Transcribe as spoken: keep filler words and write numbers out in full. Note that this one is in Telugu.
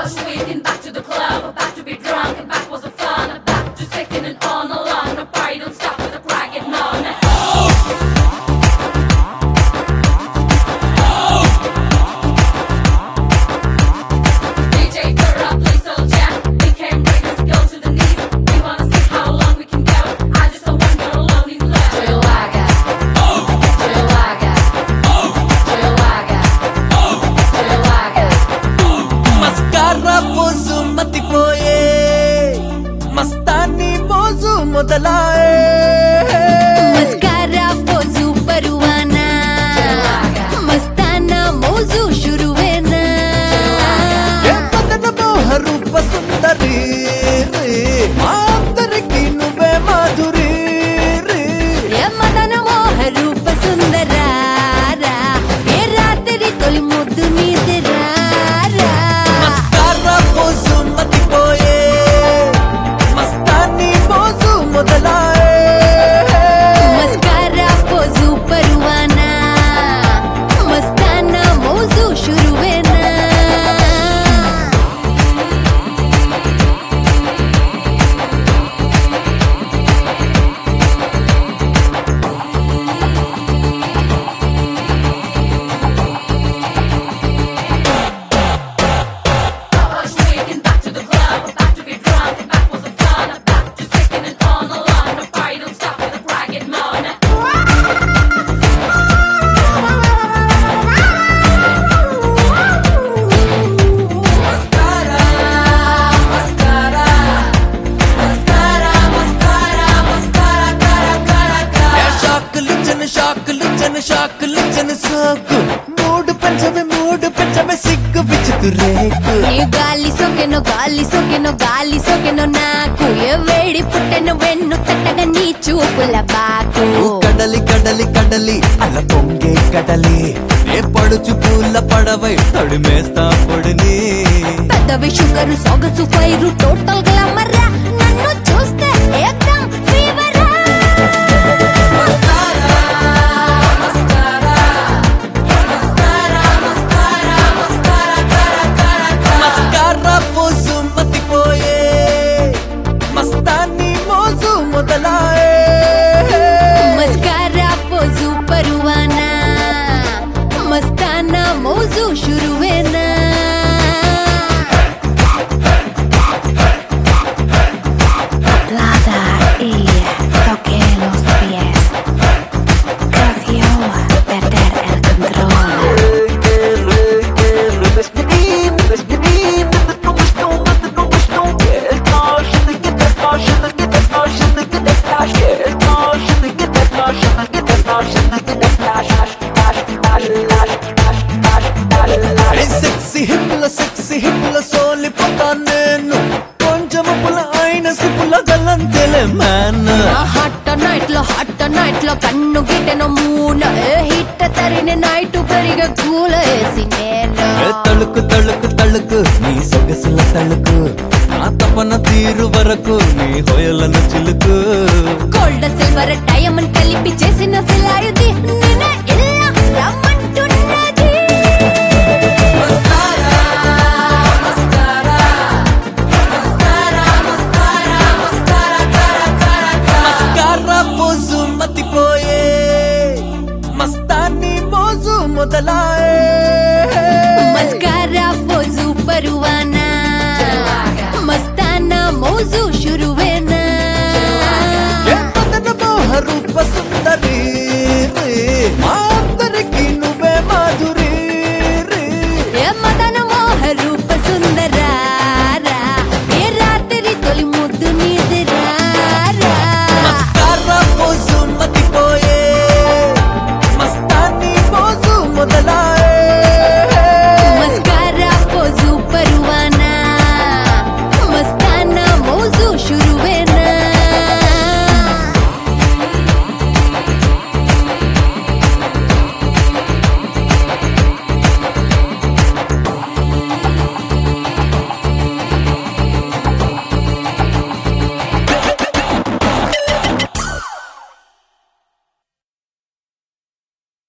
మస్తాని మోజు మొదలాయే మస్కారా పోజు పరువానా మస్తానా మోజు షురువేనా ఏ పదన మోహ రూప సుందరి మా అందరికి నువ్వే మాధురి ఏ మదన మోహ రూప సుందరారా ఏ రాత్రి తొలి ముద్దు నీదిరారా మస్కారా పోజు మతిపోయే మస్తాని మోజు మొదలాయే మస్కారా పోజు పరువానా మస్తానా మోజు షురువేనా షాకులు జన షాకులు జన సోకు మూడు పంచమే మూడు పంచమే సిగ్గు బిచ్చుతు రేకు ఏ గాలి సోకెనో గాలి సోకెనో గాలి సోకెనో నాకు ఏ వేడి పుట్టెను వెన్ను తట్టగా నీ చూపుల బాకు కడలి కడలి కడలి అల పొంగే కడలి ఏ పడుచు పూల పడవై తడిమేస్తా పొడిని పెద్దవి షుగరు సొగసు ఫైరు టోటల్ గ్లామర్ నన్ను చూస్తే ఏకదం ఫీవర్ మస్కారా పోజు మతిపోయే మస్తాని మోజు మొదలాయే మస్కారా పోజు పరువానా మస్తానా మోజు షురువేనా Plata y toque los pies. Creció perder el control. Sexy హిప్ల సెక్సీ హిప్ల సోలిపోతా నేను కొంచెం పుల అయిన సిపుల గల్లంతెలే మ్యాన్ హట్ట నైట్ లో హట్ట నైట్ లో కన్ను గిట్టెను మూల హిట్ట తరిన నైట్ పెరిగే కూల వేసి నేను ఏ తళుకు తళుకు తళుకు నీ సొగసుల తళుకు నా తపన తీరు వరకు నీ హోయలను చిలుకు గోల్డ్ సిల్వర్ డైమండ్ కలిపి చేసిన సిలాయి